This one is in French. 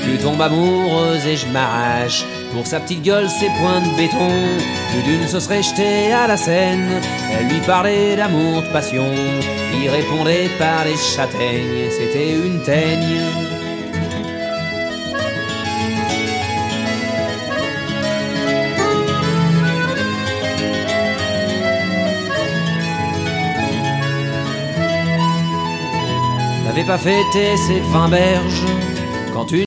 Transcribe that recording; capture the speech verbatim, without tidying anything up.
Tu tombes amoureuse et je m'arrache pour sa petite gueule, ses poings de béton. Plus d'une se serait jetée à la scène. Elle lui parlait d'amour, de passion. Il répondait par les châtaignes. C'était une teigne. N'avait pas fêté ses vingt berges quand une